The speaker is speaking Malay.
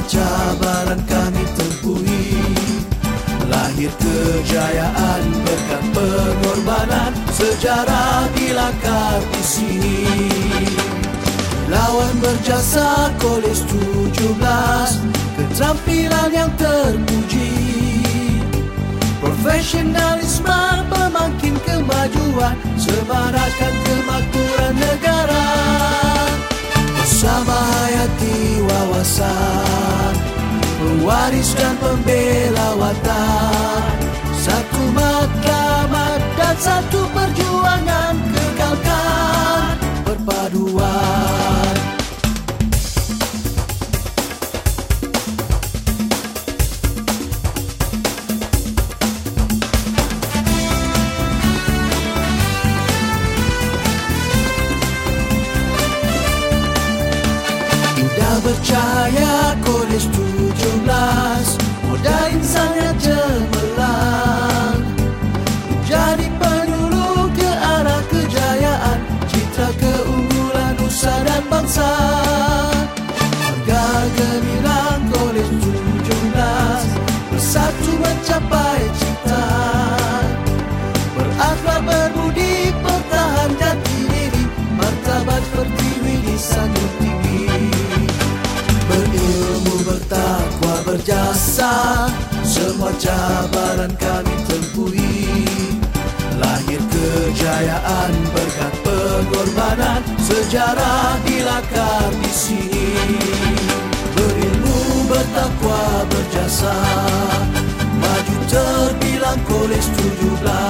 cabaran kami tempuhi, lahir kejayaan berkat pengorbanan, sejarah dilakar di sini. Lawan berjasa Kolej 17, keterampilan yang terpuji, profesionalisme pemangkin kemajuan, semarakan kemakmuran negara. Bersama hayati wawasan, pewaris dan pembela watan, satu matlamat dan satu perjuangan, kekalkan perpaduan. Indah bercahaya Kolej 17, modal insannya cemerlang, menjadi penyuluh ke arah kejayaan, citra keunggulan nusa dan bangsa. Harga gemilang Kolej 17, bersatu mencapai cita, berakhlak berbudi, pertahan jati diri, martabat pertiwi disanjung tinggi. Berilmu, bertakwa, berjasa, semua cabaran kami tempuhi, lahir kejayaan berkat pengorbanan, sejarah dilakar di sini. Berilmu, bertakwa, berjasa, maju terbilang Kolej 17.